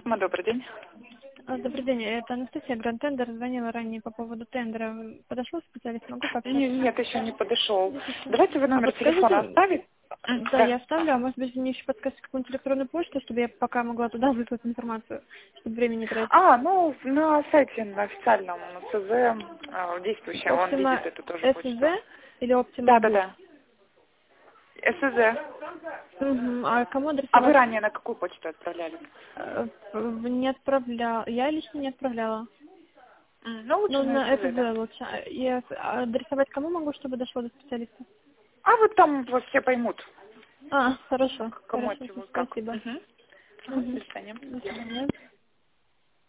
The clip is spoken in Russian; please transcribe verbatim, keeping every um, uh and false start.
Добрый день. А, Добрый день, это Анастасия, Гранд Тендер. Звонила ранее по поводу тендера. Подошел специалист, могу Не- пообщаться? Нет, еще не подошел. Нет еще. Давайте вы А номер телефона подскажите, оставите. М, да, Да. я оставлю, а может быть, мне еще подскажете какую-нибудь электронную почту, чтобы я пока могла туда выслать информацию, чтобы время не тратить. А, ну, на сайте, на официальном, на СЗ, э, действующем, он видит Оптима эту тоже почту. СЗ или Оптима Да, да, Буд? да. СЗ. Угу. А кому А вы адресовать? ранее на какую почту отправляли? Э, в- Не отправляла. Я лично не отправляла. М, Ну, лучше Ну, на на СЗ, да. СЗ лучше. А я адресовать кому могу, чтобы дошло до специалиста? А вот там вот все поймут, А, хорошо. к- кому Хорошо, это вы как. спасибо. Мгм. Ага, Угу. до свидания. До свидания.